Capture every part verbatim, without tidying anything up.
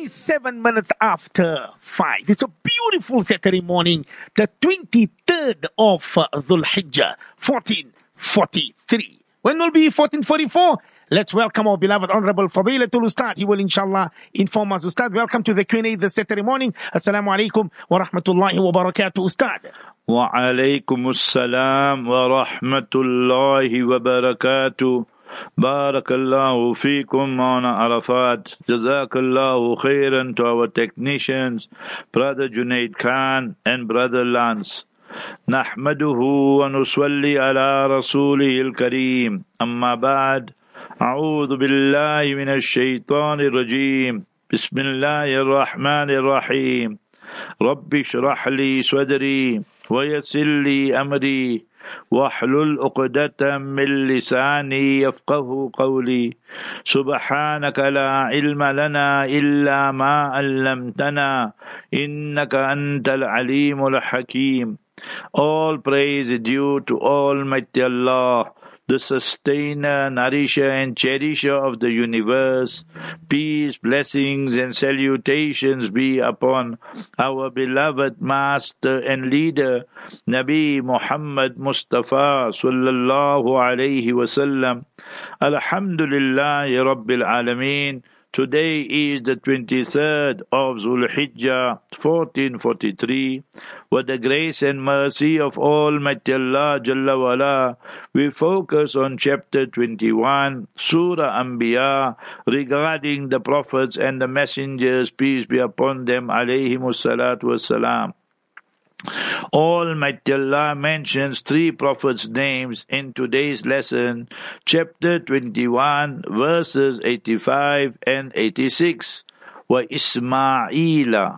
twenty-seven minutes after five. It's a beautiful Saturday morning, the twenty-third of uh, Dhul Hijjah, fourteen forty-three. When will be fourteen forty-four? Let's welcome our beloved Honorable Fadilatul Ustad. He will inshallah inform us. Ustad, welcome to the Q and A this Saturday morning. Assalamu alaikum wa rahmatullahi wa barakatuh, Ustad. Wa alaikum assalam wa rahmatullahi wa barakatuh. Barakallahu feekum Mauna Arafat. Jazakallahu khairan to our technicians, Brother Junaid Khan and Brother Lance. Nahmaduhu wa nusalli ala rasulihil kareem. Amma ba'd. A'udhu billahi minash shaitanir rajim. Bismillahir rahmanir rahim. Rabbi shrah li sadri wa yassir li amri. واحلل عقدة من لساني يفقه قولي سبحانك لا علم لنا إلا ما علمتنا إنك أنت العليم الحكيم. All praise is due to Almighty Allah, the sustainer, nourisher and cherisher of the universe. Peace, blessings and salutations be upon our beloved master and leader, Nabi Muhammad Mustafa sallallahu alayhi wasallam. Alhamdulillahi Rabbil Alameen. Today is the twenty-third of Dhul Hijjah, fourteen forty-three. With the grace and mercy of Almighty Allah Jalla wala, we focus on chapter twenty-one, Surah Anbiya, regarding the prophets and the messengers, peace be upon them, alayhimus salatu wassalam. Almighty Allah mentions three prophets' names in today's lesson, chapter twenty-one, verses eighty-five and eighty-six. Wa Ismaila.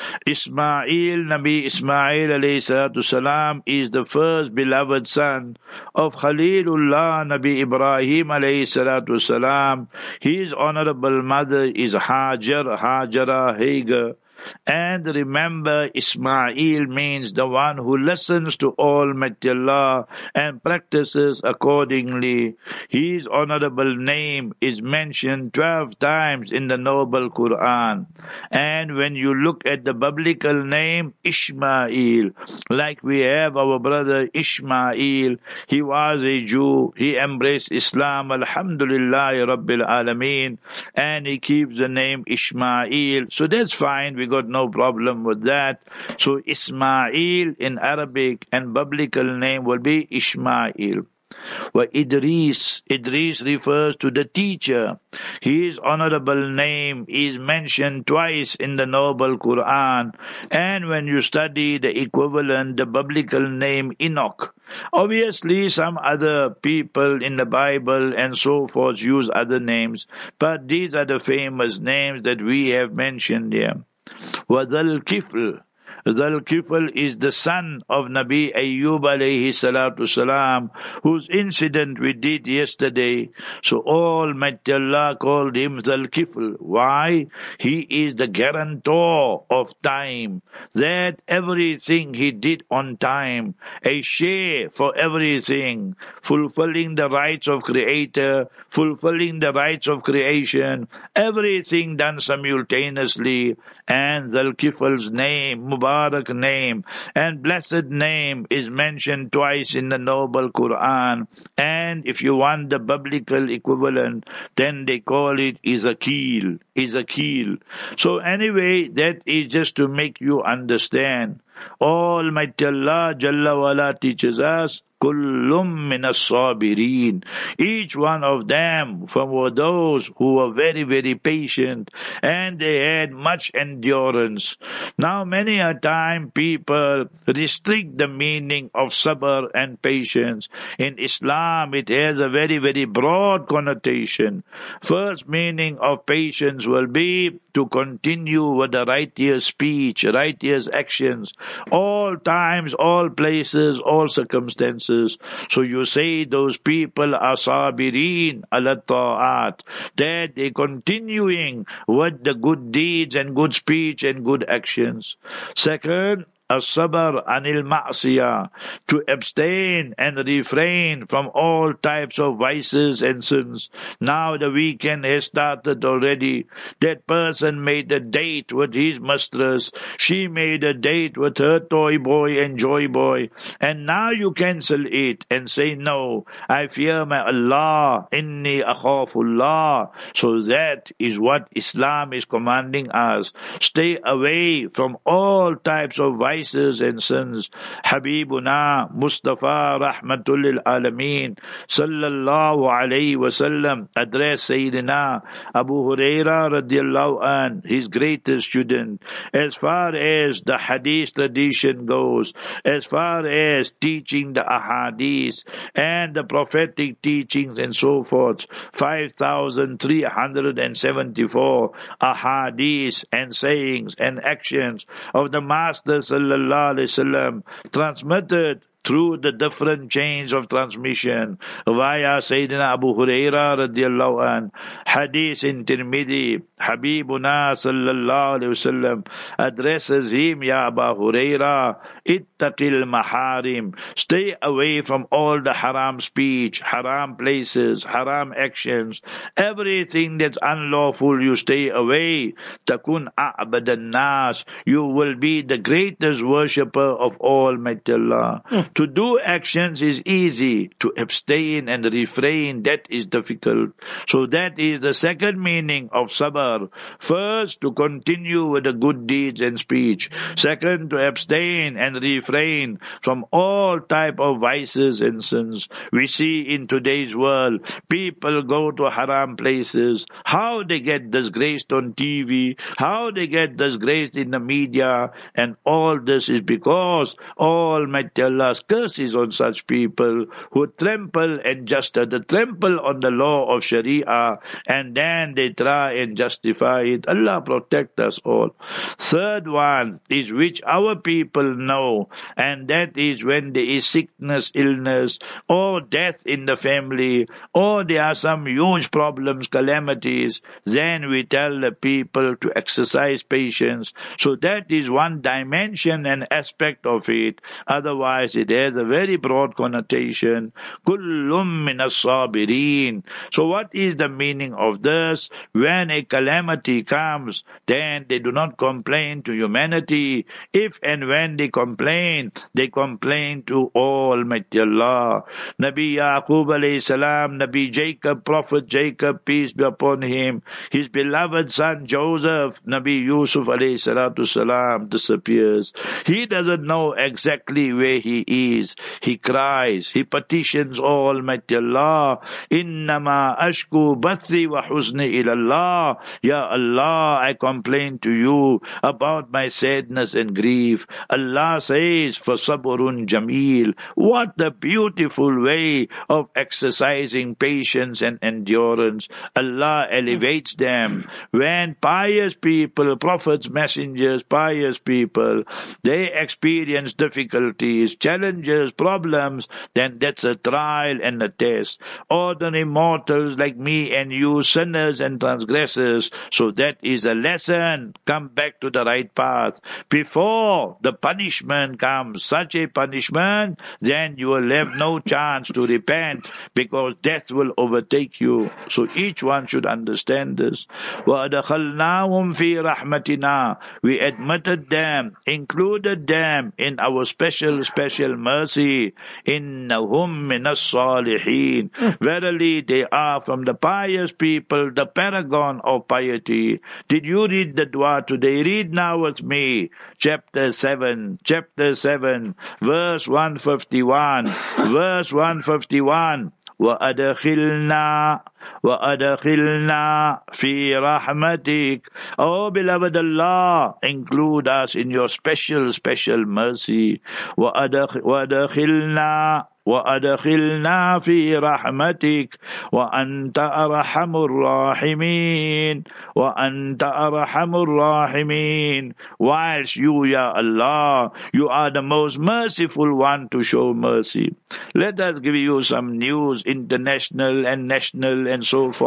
Ismail, Nabi Ismail alayhi salatu salam, is the first beloved son of Khalilullah Nabi Ibrahim alayhi salatu salam. His honorable mother is Hajar, Hajara, Hagar. And remember, Ismail means the one who listens to Almighty Allah and practices accordingly. His honorable name is mentioned twelve times in the noble Quran. And when you look at the biblical name, Ishmael, like we have our brother Ishmael, he was a Jew, he embraced Islam, Alhamdulillah Rabbil Alameen, and he keeps the name Ishmael. So that's fine, we got no problem with that. So Ismail in Arabic and biblical name will be Ishmael. Well, Idris, Idris refers to the teacher. His honorable name is mentioned twice in the noble Quran. And when you study the equivalent, the biblical name Enoch. Obviously, some other people in the Bible and so forth use other names, but these are the famous names that we have mentioned here. Wadhal Kifl. Dhul Kifl is the son of Nabi Ayyub alayhi salatu salam, whose incident we did yesterday. So Almighty Allah called him Dhul Kifl. Why? He is the guarantor of time, that everything he did on time, a share for everything, fulfilling the rights of Creator, fulfilling the rights of creation, everything done simultaneously. And Dhul Kifl's name, Mubarak name and blessed name, is mentioned twice in the noble Quran. And if you want the biblical equivalent, then they call it Izakil, Izakil. So anyway, that is just to make you understand. Almighty Allah Jalla wala teaches us, Kullum minas sabirin. Each one of them from were those who were very, very patient and they had much endurance. Now many a time people restrict the meaning of sabr and patience. In Islam it has a very, very broad connotation. First meaning of patience will be to continue with the righteous speech, righteous actions, all times, all places, all circumstances. So you say those people are sabirin ala ta'at, that they continuing with the good deeds and good speech and good actions. Second, as-sabr anil ma'siyah, to abstain and refrain from all types of vices and sins. Now the weekend has started already. That person made a date with his mistress. She made a date with her toy boy and joy boy. And now you cancel it and say, no, I fear my Allah. Inni akhafullah. So that is what Islam is commanding us. Stay away from all types of vices and sins. Habibuna Mustafa Rahmatul lil Alameen Sallallahu Alaihi Wasallam addressed Sayyidina Abu Huraira radiallahu an, his greatest student. As far as the hadith tradition goes, as far as teaching the ahadith and the prophetic teachings and so forth, five thousand three hundred seventy-four ahadith and sayings and actions of the Master sallallahu alaihi wasallam transmitted through the different chains of transmission via Sayyidina Abu Huraira radiallahu an. Hadith in Tirmidhi, Habibuna sallallahu alayhi wasallam addresses him, Ya Abu Huraira, ittaqil maharim, stay away from all the haram speech, haram places, haram actions, everything that's unlawful, you stay away. Takun a'badan nas, you will be the greatest worshipper of Almighty Allah. Mm. To do actions is easy. To abstain and refrain, that is difficult. So that is the second meaning of sabr. First, to continue with the good deeds and speech. Second, to abstain and refrain from all type of vices and sins. We see in today's world, people go to haram places. How they get disgraced on T V, how they get disgraced in the media, and all this is because Almighty Allah's curses on such people who trample and just uh, trample on the law of Sharia, and then they try and justify it. Allah protect us all. Third one is which our people know, and that is when there is sickness, illness, or death in the family, or there are some huge problems, calamities, then we tell the people to exercise patience. So that is one dimension and aspect of it. Otherwise, it has a very broad connotation. Kullum min as-sabirin. So what is the meaning of this? When a calamity comes, then they do not complain to humanity. If and when they complain, they complain to Almighty Allah. Nabi Yaqub alayhi salam, Nabi Jacob, Prophet Jacob, peace be upon him, his beloved son Joseph, Nabi Yusuf alayhi salatu salam disappears. He doesn't know exactly where he is. He cries, he petitions Almighty Allah. Innama ashku bathi wa huzni ilallah. Ya Allah, I complain to you about my sadness and grief. Allah says, for sabrun jameel. What a beautiful way of exercising patience and endurance. Allah elevates them. When pious people, prophets, messengers, pious people, they experience difficulties, challenges, problems, then that's a trial and a test. Ordinary mortals like me and you, sinners and transgressors, so that is a lesson. Come back to the right path. Before the punishment comes, such a punishment, then you will have no chance to repent, because death will overtake you. So each one should understand this. وَأَدْخَلْنَاهُمْ فِي رَحْمَتِنَا. We admitted them, included them in our special, special mercy. إِنَّهُمْ مِنَ الصَّالِحِينَ. Verily they are from the pious people, the paragon of piety. Did you read the dua today? Read now with me. Chapter seven, chapter seven, verse one fifty-one, verse one fifty-one. وَأَدْخِلْنَا وَأَدْخِلْنَا فِي رَحْمَتِكَ. Oh, beloved Allah, include us in your special, special mercy. وَأَدْخِلْنَا وَأَدْخِلْنَا فِي رَحْمَتِكَ وَأَنْتَ أَرْحَمُ الرَّاحِمِينَ وَأَنْتَ أَرْحَمُ الرَّاحِمِينَ. Whilst you, Ya Allah, you are the most merciful one to show mercy. Let us give you some news, international and national and so forth.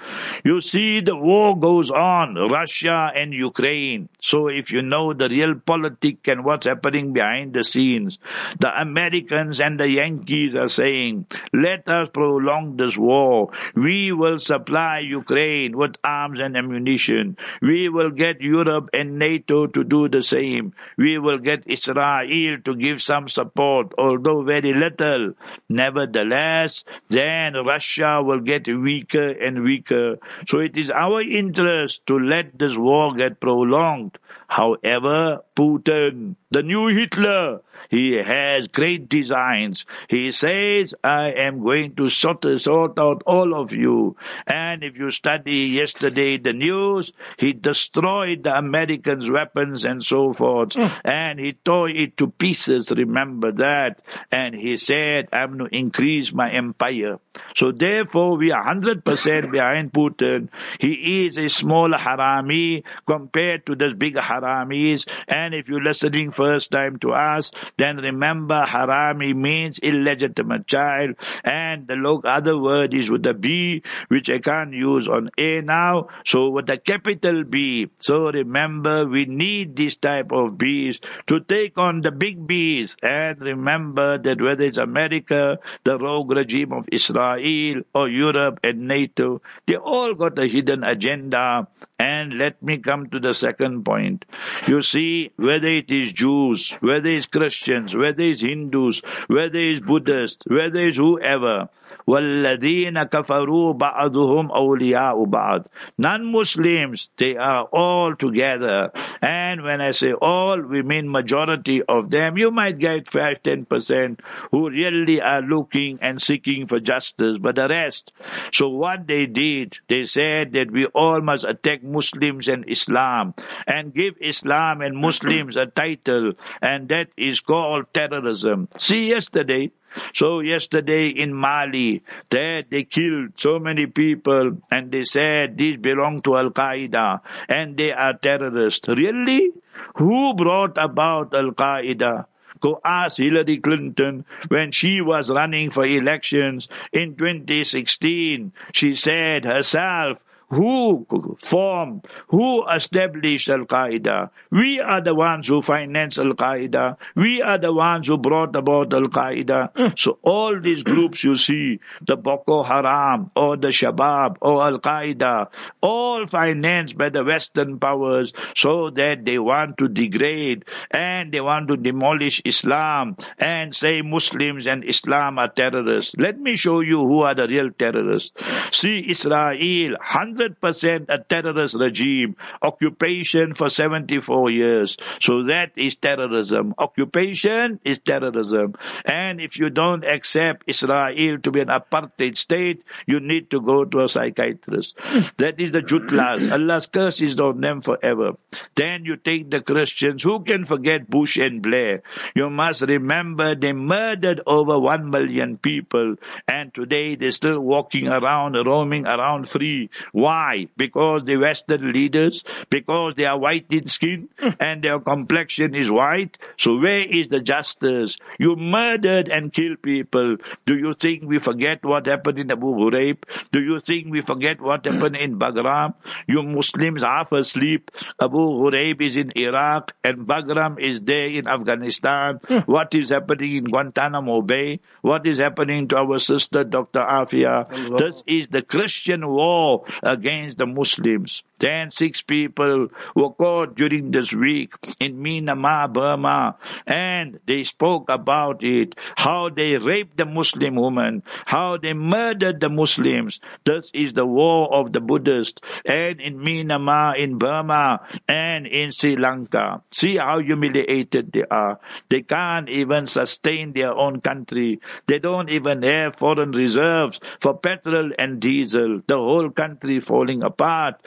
You see, the war goes on, Russia and Ukraine. So if you know the real politics and what's happening behind the scenes, the Americans and the Yankees are saying, let us prolong this war. We will supply Ukraine with arms and ammunition. We will get Europe and NATO to do the same. We will get Israel to give some support, although very little. Nevertheless, then Russia will get weaker and weaker. So it is our interest to let this war get prolonged. However, Putin, the new Hitler, he has great designs. He says, I am going to sort, sort out all of you. And if you study yesterday the news, he destroyed the Americans' weapons and so forth. Mm. And he tore it to pieces, remember that. And he said, I'm going to increase my empire. So therefore, we are one hundred percent behind Putin. He is a small harami compared to the big haramis. And if you're listening first time to us, then remember harami means illegitimate child. And the other word is with the B, which I can't use on A now. So with the capital B. So remember, we need this type of B's to take on the big B's. And remember that whether it's America, the rogue regime of Israel, or Europe and NATO, they all got a hidden agenda. And let me come to the second point. You see, whether it is Jews, whether it's Christians, whether it's Hindus, whether it's Buddhists, whether it's whoever, وَالَّذِينَ كَفَرُوا بَعْضُهُمْ أَوْلِيَاءُ بَعْضٍ. Non-Muslims, they are all together. And when I say all, we mean majority of them. You might get five to ten percent who really are looking and seeking for justice, but the rest. So what they did, they said that we all must attack Muslims and Islam and give Islam and Muslims a title, and that is called terrorism. See, yesterday, So yesterday in Mali, there they killed so many people and they said these belong to Al-Qaeda and they are terrorists. Really? Who brought about Al-Qaeda? Go ask Hillary Clinton when she was running for elections in twenty sixteen. She said herself, who formed, who established Al-Qaeda? We are the ones who financed Al-Qaeda. We are the ones who brought about Al-Qaeda. So all these groups you see, the Boko Haram or the Shabab or Al-Qaeda, all financed by the Western powers so that they want to degrade and they want to demolish Islam and say Muslims and Islam are terrorists. Let me show you who are the real terrorists. See, Israel, one hundred percent a terrorist regime, occupation for seventy-four years. So that is terrorism. Occupation is terrorism. And if you don't accept Israel to be an apartheid state, you need to go to a psychiatrist. That is the Jutlas. Allah's curse is on them forever. Then you take the Christians. Who can forget Bush and Blair? You must remember they murdered over one million people. And today they're still walking around, roaming around free. Why? Because the Western leaders, because they are white in skin and their complexion is white. So where is the justice? You murdered and killed people. Do you think we forget what happened in Abu Ghraib? Do you think we forget what happened in Bagram? You Muslims half asleep. Abu Ghraib is in Iraq and Bagram is there in Afghanistan. What is happening in Guantanamo Bay? What is happening to our sister Doctor Afia? Allah. This is the Christian war against the Muslims. Then six people were caught during this week in Myanmar, Burma, and they spoke about it, how they raped the Muslim woman, how they murdered the Muslims. This is the war of the Buddhists, and in Myanmar, in Burma, and in Sri Lanka. See how humiliated they are. They can't even sustain their own country. They don't even have foreign reserves for petrol and diesel. The whole country falling apart because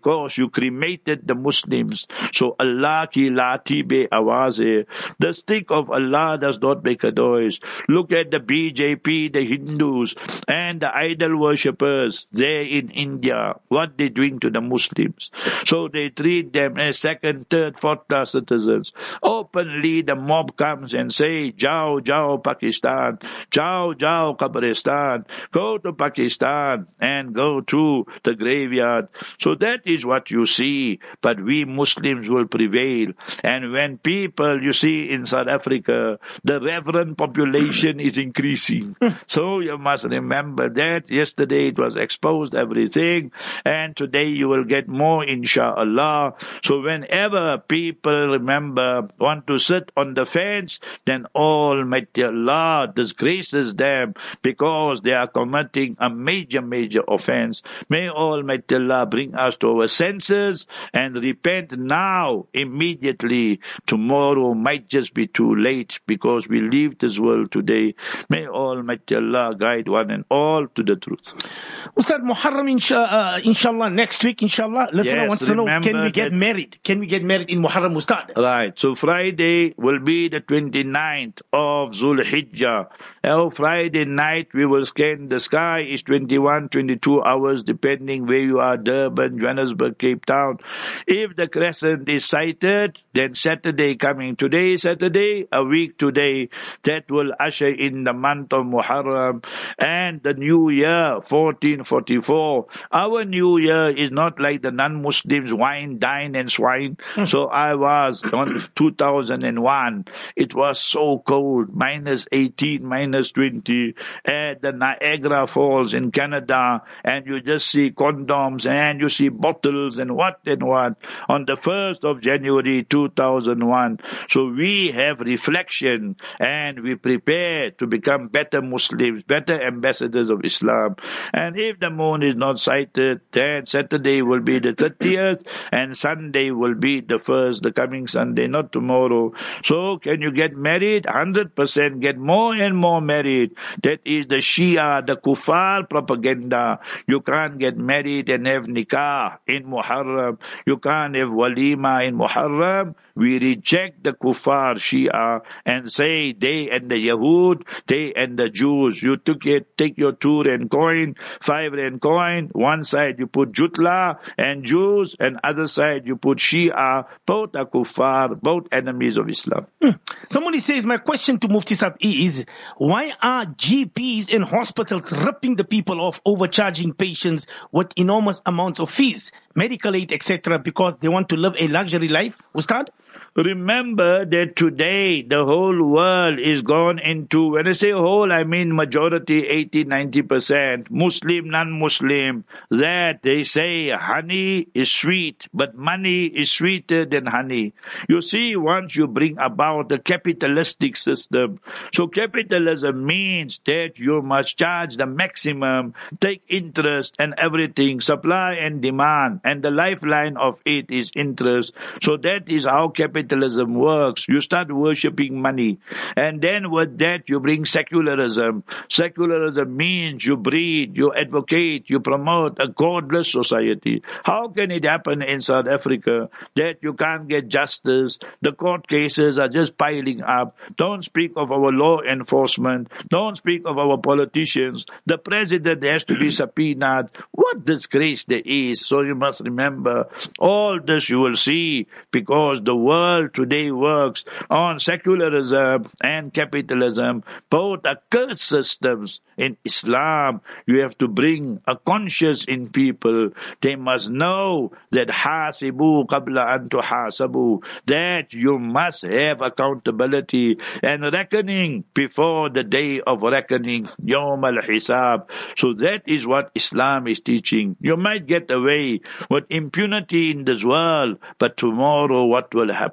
because you cremated the Muslims. So Allah ki lati be awaze. The stick of Allah does not make a noise. Look at the B J P, the Hindus, and the idol worshippers there in India. What they doing to the Muslims? So they treat them as second, third, fourth class citizens. Openly the mob comes and say, Jao, Jao Pakistan, Jao, Jao Kabristan, go to Pakistan and go to the graveyard. So that is what you see. But we Muslims will prevail. And when people, you see in South Africa, the reverend population is increasing. So you must remember that. Yesterday it was exposed everything. And today you will get more, inshallah. So whenever people, remember, want to sit on the fence, then Almighty Allah disgraces them because they are committing a major, major offense. May Almighty Allah bring us to our senses and repent now, immediately. Tomorrow might just be too late because we leave this world today. May Almighty Allah guide one and all to the truth. Ustad, Muharram, insha, uh, inshallah, next week, inshallah. Listener Yes, wants to know, can we get that- married? Can we get married in Muharram, Ustad? Right. So Friday will be the twenty-ninth of Zul Hijjah. Oh, Friday night we will scan the sky. It's twenty-one, twenty-two hours depending where you are, Durban, Johannesburg, Cape Town. If the crescent is sighted, then Saturday coming. Today is Saturday, a week today. That will usher in the month of Muharram and the new year, fourteen forty-four. Our new year is not like the non-Muslims, wine, dine and swine. So I was on two thousand one. It was so cold, minus eighteen, minus twenty, at the Niagara Falls in Canada, and you just see condoms and you see bottles and what and what on the first of January two thousand one. So we have reflection and we prepare to become better Muslims, better ambassadors of Islam. And if the moon is not sighted, then Saturday will be the thirtieth and Sunday will be the first, the coming Sunday, not tomorrow. So can you get married? one hundred percent get more and more married. That is the Shia, the Kuffar propaganda. You can't get married and have nikah in Muharram. You can't have walima in Muharram. We reject the Kuffar Shia and say they and the Yahud, they and the Jews. You took it, take your two rand coin, five rand coin. One side you put Jutla and Jews, and other side you put Shia. Both are Kuffar, both enemies of Islam. Hmm. Somebody says, my question to Mufti Sahib is, why are G Ps in hospitals ripping the people off, overcharging patients with enormous amounts of fees, medical aid, et cetera, because they want to live a luxury life? Ustad? Remember that today the whole world is gone into, when I say whole, I mean majority, eighty, ninety percent, Muslim, non-Muslim, that they say honey is sweet, but money is sweeter than honey. You see, once you bring about the capitalistic system, so capitalism means that you must charge the maximum, take interest and everything, supply and demand, and the lifeline of it is interest. So that is how capitalism Capitalism works. You start worshipping money, and then with that you bring secularism. Secularism means you breed, you advocate, you promote a godless society. How can it happen in South Africa that you can't get justice? The court cases are just piling up. Don't speak of our law enforcement. Don't speak of our politicians. The president has to be subpoenaed. What disgrace there is. So you must remember, all this you will see because the world today works on secularism and capitalism. Both are cursed systems. In Islam, you have to bring a conscience in people. They must know that hasibu qabla an tuhasabu, that you must have accountability and reckoning before the day of reckoning, Yawm al-Hisab. So that is what Islam is teaching. You might get away with impunity in this world, but tomorrow what will happen?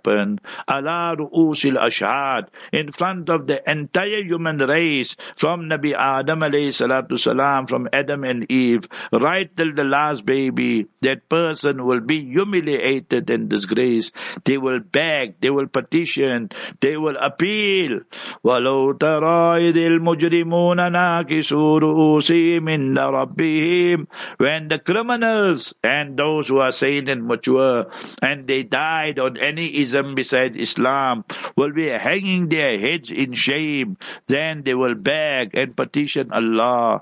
happen. Ala ru'usil ashhad, in front of the entire human race, from Nabi Adam alayhi salatu salam, from Adam and Eve, right till the last baby, that person will be humiliated and disgraced. They will beg, they will petition, they will appeal. وَلَوْ تَرَى إِذِ الْمُجْرِمُونَ نَاكِسُوا رُؤُوسِهِمْ عِنْدَ رَبِّهِمْ, when the criminals and those who are sane and mature, and they died on any ism beside Islam, will be hanging their heads in shame, then they will beg and petition Allah.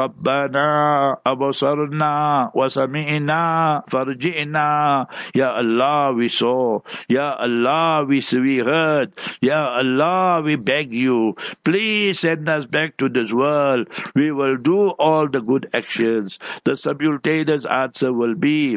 Rabbana abasarna wa sami'na farji'na. Ya Allah, we saw. Ya Allah, we, we heard. Ya Allah, we beg you, please send us back to this world. We will do all the good actions. The simultaneous answer will be,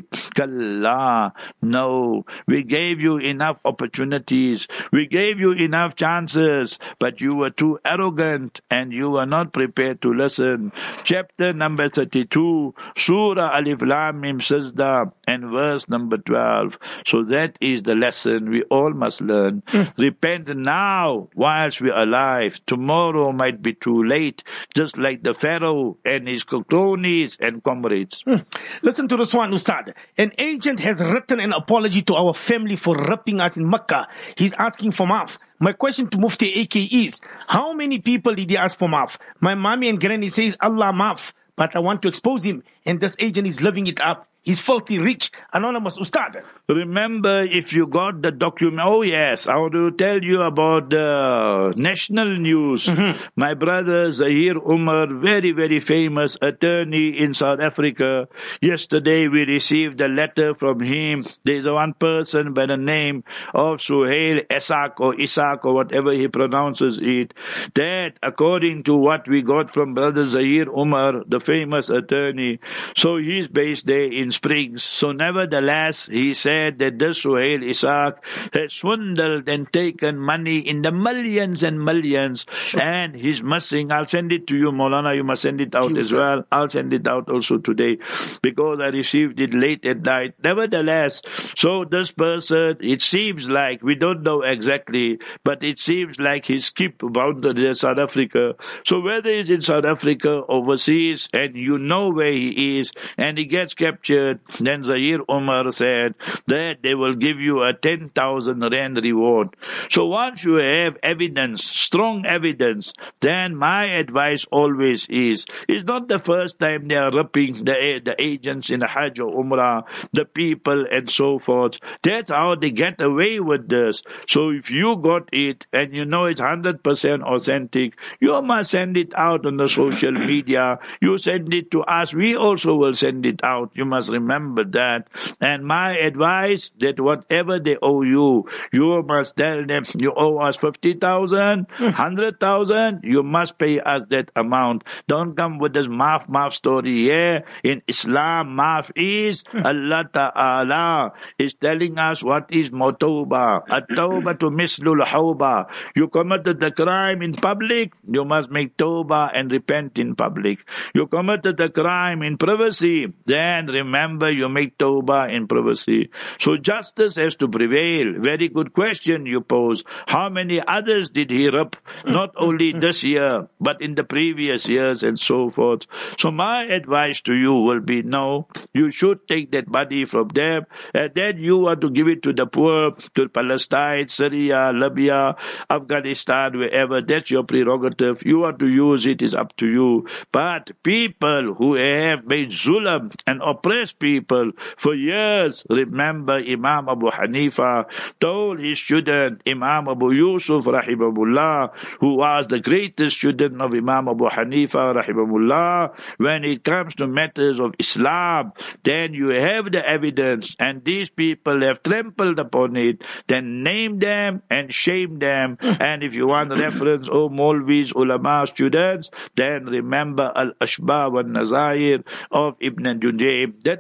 Kalla, no. We gave you enough opportunities. We gave you enough chances, but you were too arrogant and you were not prepared to listen. Chapter number thirty-two, Surah Alif Lam Mim Sajda, and verse number twelve. So that is the lesson we all must learn. Mm. Repent now whilst we are alive. Tomorrow might be too late, just like the Pharaoh and his cronies and comrades. Mm. Listen to this one, Ustad. An agent has written an apology to our family for raping us in Mecca. He's asking for maaf. My question to Mufti A K is, how many people did he ask for maaf? My mommy and granny says Allah maaf, but I want to expose him, and this agent is living it up. He's filthy rich. Anonymous Ustad. Remember, if you got the document, oh yes, I want to tell you about the national news. Mm-hmm. My brother Zahir Umar, very, very famous attorney in South Africa. Yesterday we received a letter from him. There's one person by the name of Suhail Esak or Isak or whatever he pronounces it, that according to what we got from brother Zahir Umar, the famous attorney, so he's based there in Springs. So nevertheless, he said that this Suhail Isaac had swindled and taken money in the millions and millions, and he's missing. I'll send it to you, Maulana. You must send it out as well. I'll send it out also today because I received it late at night. Nevertheless, so this person, it seems like, we don't know exactly, but it seems like he's keep bounded in South Africa. So whether he's in South Africa, overseas, and you know where he is, and he gets captured, then Zahir Umar said that they will give you a ten thousand rand reward. So once you have evidence, strong evidence, then my advice always is, it's not the first time they are ripping the, the agents in the Hajj or Umrah, the people and so forth. That's how they get away with this. So if you got it and you know it's one hundred percent authentic, you must send it out on the social media. You send it to us, we also will send it out. You must remember that. And my advice, that whatever they owe you, you must tell them, you owe us fifty thousand, one hundred thousand, you must pay us that amount. Don't come with this maaf maaf story here. In Islam, maaf is Allah Ta'ala is telling us what is motawbah. At-tawbah to mislul hawbah. You committed the crime in public, you must make tawbah and repent in public. You committed the crime in privacy, then remember you make tawbah in privacy. So justice has to prevail. Very good question you pose. How many others did he rip? Not only this year, but in the previous years and so forth. So my advice to you will be, no, you should take that money from them, and then you are to give it to the poor, to Palestine, Syria, Libya, Afghanistan, wherever. That's your prerogative. You are to use it, is up to you. But people who have made zulam and oppressed people for years, remember Imam Abu Hanifa told his student Imam Abu Yusuf rahimahullah, who was the greatest student of Imam Abu Hanifa rahimahullah, when it comes to matters of Islam, then you have the evidence and these people have trampled upon it, then name them and shame them. And if you want reference, oh Maulvis, ulama, students, then remember Al-Ashbah wa Nazair of Ibn Junayb. That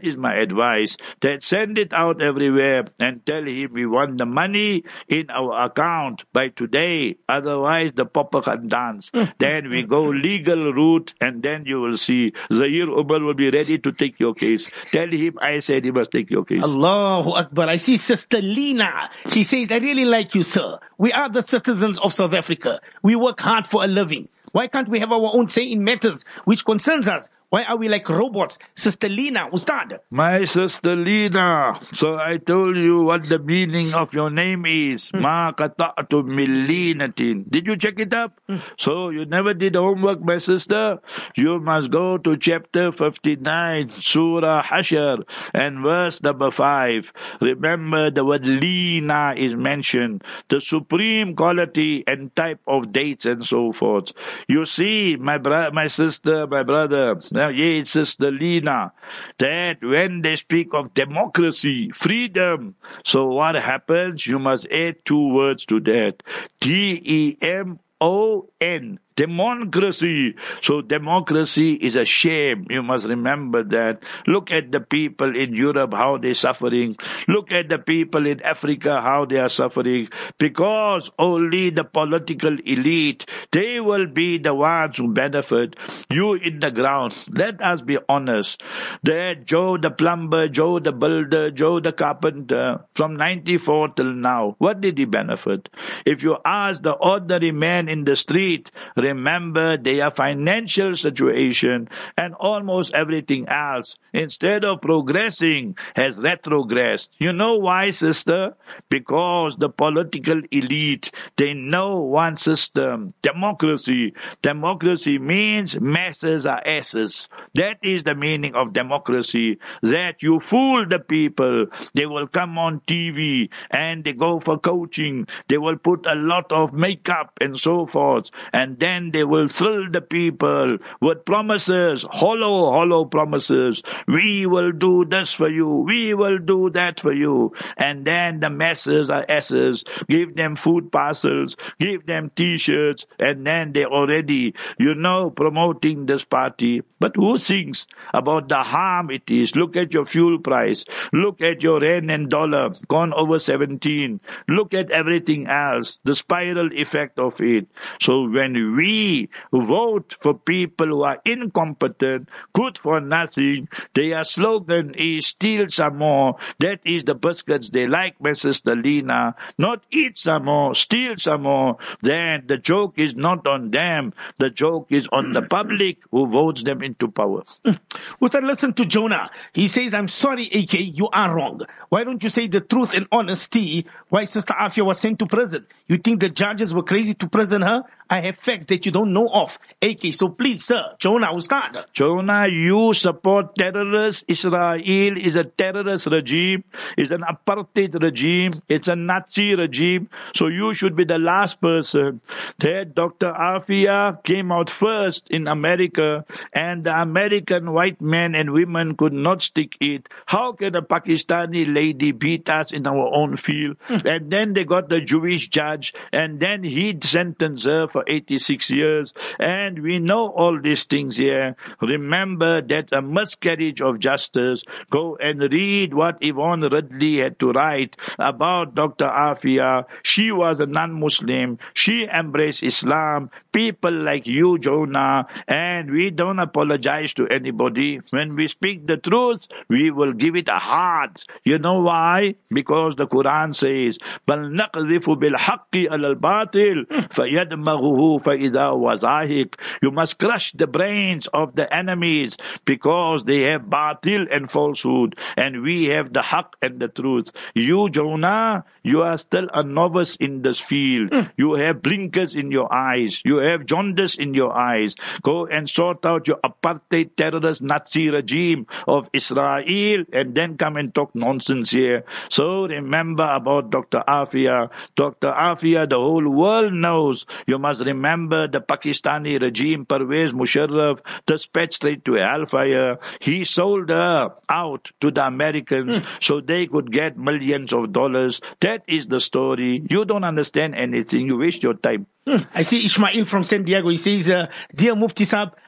That is my advice. That send it out everywhere and tell him we want the money in our account by today. Otherwise, the Papa can dance. Then we go legal route, and then you will see Zahir Umar will be ready to take your case. Tell him I said he must take your case. Allahu Akbar. I see Sister Lena. She says, I really like you, sir. We are the citizens of South Africa. We work hard for a living. Why can't we have our own say in matters which concerns us? Why are we like robots? Sister Lena, Ustad. My sister Lena, so I told you what the meaning of your name is. Ma qata'tu min linatin. Did you check it up? So you never did homework, my sister. You must go to chapter fifty-nine, Surah Hashr, and verse number five. Remember the word Lina is mentioned. The supreme quality and type of dates and so forth. You see, my bro- my sister, my brother, now, yes, Sister Lena, that when they speak of democracy, freedom, so what happens? You must add two words to that. D E M O N. Democracy. So democracy is a shame. You must remember that. Look at the people in Europe, how they're suffering. Look at the people in Africa, how they are suffering. Because only the political elite, they will be the ones who benefit. You in the ground. Let us be honest. That Joe the plumber, Joe the builder, Joe the carpenter, from ninety-four till now, what did he benefit? If you ask the ordinary man in the street, remember their financial situation and almost everything else, instead of progressing, has retrogressed. You know why, sister? Because the political elite, they know one system, democracy. Democracy means masses are asses. That is the meaning of democracy. That you fool the people. They will come on T V and they go for coaching. They will put a lot of makeup and so forth. And then they will thrill the people with promises, hollow, hollow promises. We will do this for you. We will do that for you. And then the masses are asses. Give them food parcels. Give them T-shirts. And then they already, you know, promoting this party. But who thinks about the harm it is? Look at your fuel price. Look at your rand and dollar, gone over seventeen. Look at everything else, the spiral effect of it. So when we We vote for people who are incompetent, good for nothing, their slogan is steal some more. That is the biscuits they like, my sister Lena. Not eat some more, steal some more. Then the joke is not on them. The joke is on the public who votes them into power. Ustad, listen to Jonah. He says, I'm sorry, A K, you are wrong. Why don't you say the truth and honesty? Why Sister Afia was sent to prison? You think the judges were crazy to prison her? I have facts that you don't know of. A K, so please, sir, Jonah, Ustad. Jonah, you support terrorists. Israel is a terrorist regime. It's an apartheid regime. It's a Nazi regime. So you should be the last person. That Doctor Afia came out first in America, and the American white men and women could not stick it. How can a Pakistani lady beat us in our own field? And then they got the Jewish judge, and then he sentenced her for eighty-six years. And we know all these things here. Remember that a miscarriage of justice. Go and read what Yvonne Ridley had to write about Doctor Afia. She was a non-Muslim. She embraced Islam. People like you, Jonah, and we don't apologize to anybody. When we speak the truth, we will give it a heart. You know why? Because the Quran says, بَلْ نَقْذِفُ بِالْحَقِّ عَلَى الْبَاطِلِ فَيَدْمَغُهُ فَإِذَا هُوَ زَاهِقٌ. You must crush the brains of the enemies because they have batil and falsehood, and we have the haqq and the truth. You, Jonah, you are still a novice in this field. Mm. You have blinkers in your eyes. You have jaundice in your eyes. Go and sort out your apartheid terrorist Nazi regime of Israel and then come and talk nonsense here. So remember about Doctor Afia. Doctor Afia, the whole world knows. You must remember the Pakistani regime, Pervez Musharraf, dispatched straight to hellfire. He sold her out to the Americans mm. so they could get millions of dollars. That is the story. You don't understand anything. You waste your time. I see Ishmael from San Diego. He says, uh, Dear Mufti Saab,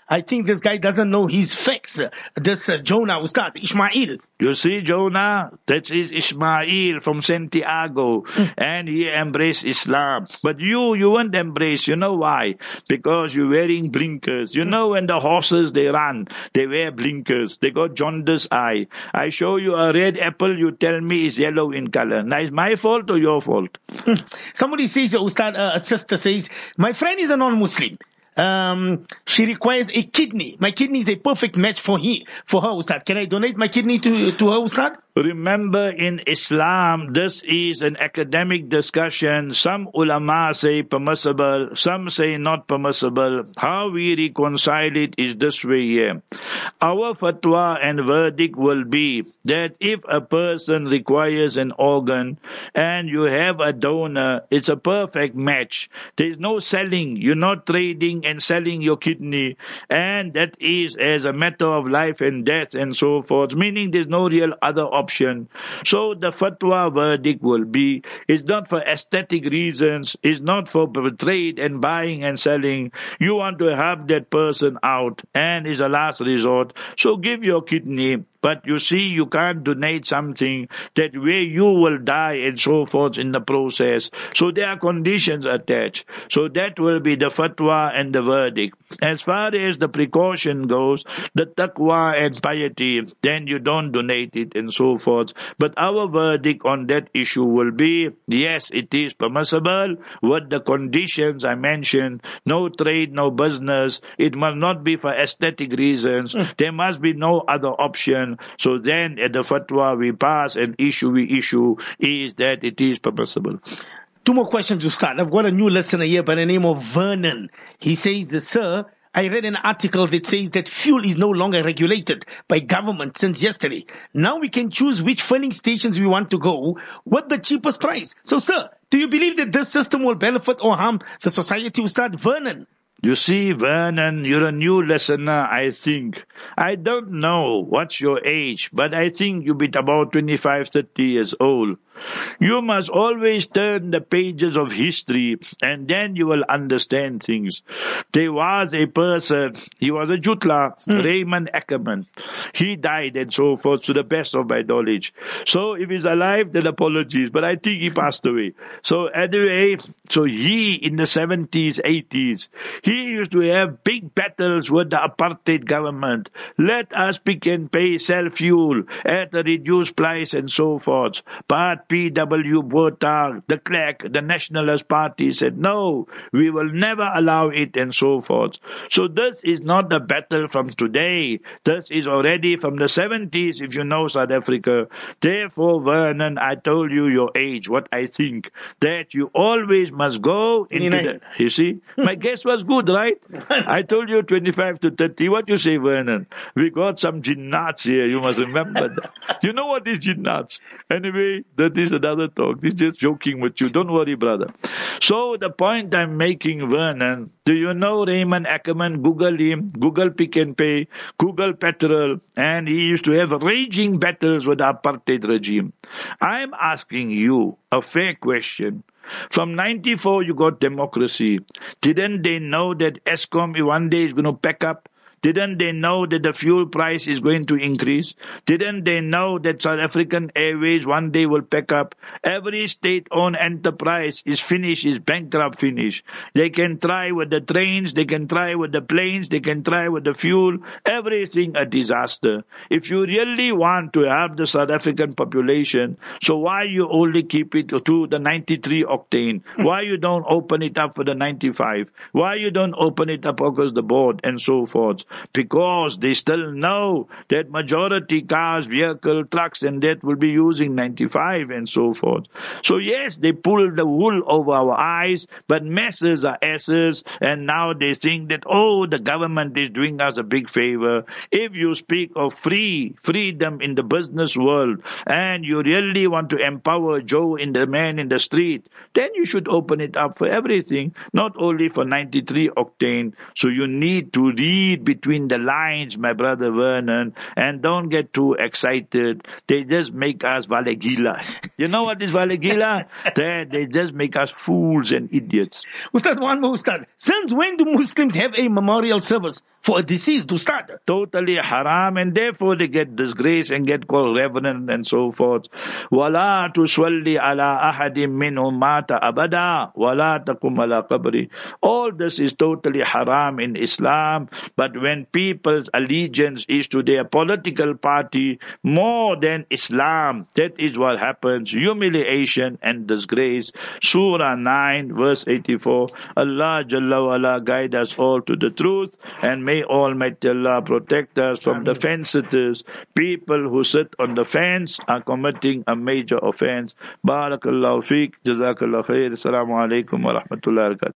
I think this guy doesn't know his facts. This uh, Jonah, Ustad, Ismail. You see, Jonah, that is Ismail from Santiago, and he embraced Islam. But you, you won't embrace. You know why? Because you're wearing blinkers. You know when the horses, they run, they wear blinkers. They got jaundice eye. I show you a red apple, you tell me it's yellow in color. Now, is my fault or your fault? Somebody says, Ustad, uh, a sister says, my friend is a non-Muslim. Um, she requires a kidney. My kidney is a perfect match for he, for her, Ustad. Can I donate my kidney to, to her, Ustad? Remember, in Islam, this is an academic discussion. Some ulama say permissible, some say not permissible. How we reconcile it is this way here. Our fatwa and verdict will be that if a person requires an organ and you have a donor, it's a perfect match. There's no selling. You're not trading and selling your kidney. And that is as a matter of life and death and so forth, meaning there's no real other option. So the fatwa verdict will be, it's not for aesthetic reasons, it's not for trade and buying and selling. You want to help that person out and is a last resort. So give your kidney. But you see, you can't donate something that where you will die and so forth in the process. So there are conditions attached. So that will be the fatwa and the verdict. As far as the precaution goes, the taqwa and piety, then you don't donate it and so forth. But our verdict on that issue will be, yes, it is permissible with the conditions I mentioned. No trade, no business. It must not be for aesthetic reasons. There must be no other option. So then at the fatwa we pass and issue we issue is that it is permissible. Two more questions to start. I've got a new listener here by the name of Vernon. He says, sir, I read an article that says that fuel is no longer regulated by government since yesterday. Now we can choose which filling stations we want to go with the cheapest price. So, sir, do you believe that this system will benefit or harm the society? Will start Vernon. You see, Vernon, you're a new listener, I think. I don't know what's your age, but I think you'll be about twenty-five, thirty years old. You must always turn the pages of history and then you will understand things. There was a person, he was a Jutla, hmm. Raymond Ackerman. He died and so forth to the best of my knowledge. So if he's alive, then apologies, but I think he passed away. So anyway, so he in the seventies, eighties, he used to have big battles with the apartheid government. Let us pick and pay, sell fuel at a reduced price and so forth. But P W Botha, de Klerk, the Nationalist Party said, no, we will never allow it and so forth. So this is not the battle from today. This is already from the seventies, if you know South Africa. Therefore, Vernon, I told you your age, what I think, that you always must go into the, you see, my guess was good, right? I told you twenty-five to thirty. What you say, Vernon? We got some jinnats here, you must remember that. You know what is jinnats? Anyway, that is another talk. This is just joking with you. Don't worry, brother. So the point I'm making, Vernon, do you know Raymond Ackerman? Google him. Google Pick and Pay. Google Petrol. And he used to have raging battles with the apartheid regime. I'm asking you a fair question. From ninety-four, you got democracy. Didn't they know that Eskom one day is going to pack up? Didn't they know that the fuel price is going to increase? Didn't they know that South African Airways one day will pack up? Every state-owned enterprise is finished, is bankrupt finished. They can try with the trains, they can try with the planes, they can try with the fuel, everything a disaster. If you really want to help the South African population, so why you only keep it to the ninety-three octane? Why you don't open it up for the ninety-five? Why you don't open it up across the board and so forth? Because they still know that majority cars, vehicle, trucks and that will be using ninety-five and so forth. So yes, they pull the wool over our eyes, but messes are asses, and now they think that, oh, the government is doing us a big favor. If you speak of free, freedom in the business world, and you really want to empower Joe in the man in the street, then you should open it up for everything, not only for ninety-three octane. So you need to read between between the lines, my brother Vernon, and don't get too excited. They just make us valegila. You know what is valegila? they, they just make us fools and idiots. Ustad, one more Ustad. Since when do Muslims have a memorial service for a deceased Ustad? Totally haram, and therefore they get disgrace and get called reverend and so forth. وَلَا تُصَلِّ عَلَىٰ أَحَدٍ مِّنْهُمْ مَاتَ أَبَدًا وَلَا تَقُمْ عَلَىٰ قَبْرِهِ. All this is totally haram in Islam, but when people's allegiance is to their political party more than Islam, that is what happens. Humiliation and disgrace. Surah nine verse eighty-four. Allah Jalla wa Ala guide us all to the truth, and may Almighty Allah protect us from the fence-sitters. People who sit on the fence are committing a major offense. Barakallahu feek. Jazakallahu khair. Assalamu alaikum wa rahmatullahi wa barakatuh.